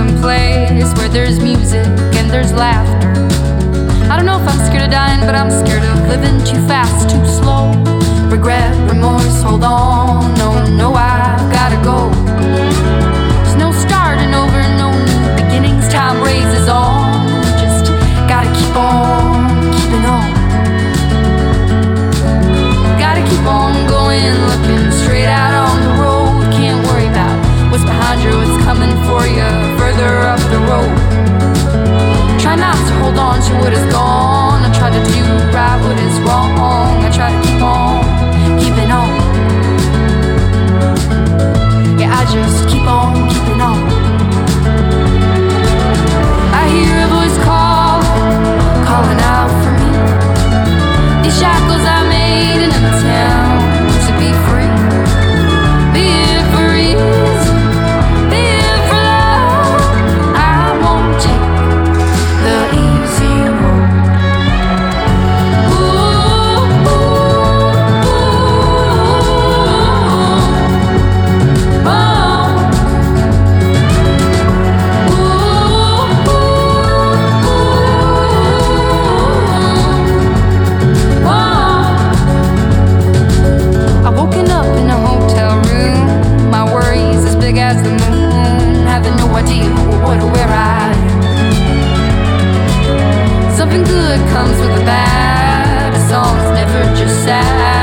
someplace where there's music and there's laughter. I don't know if I'm scared of dying, but I'm scared of living too fast, too slow. Regret, remorse, hold on. No, no, I've gotta go. There's no starting over, no new beginnings. Time raises on. Just gotta keep on keeping on. Gotta keep on going, looking straight out on the road. Can't worry about what's behind you, what's coming for you further up the road. Try not to hold on to what is gone. I try to do right what is wrong. I try to keep on keeping on. Yeah, I just keep on keeping on. I hear a voice calling out for me. These shackles I made in a town to be free. Be it for ease, be it for love. I won't take the easy road. Ooh, ooh, ooh, oh. I've woken up in a hotel room. My worries as big as the moon. Having no idea what or where I am. Something good comes with the bad. A song's never just sad.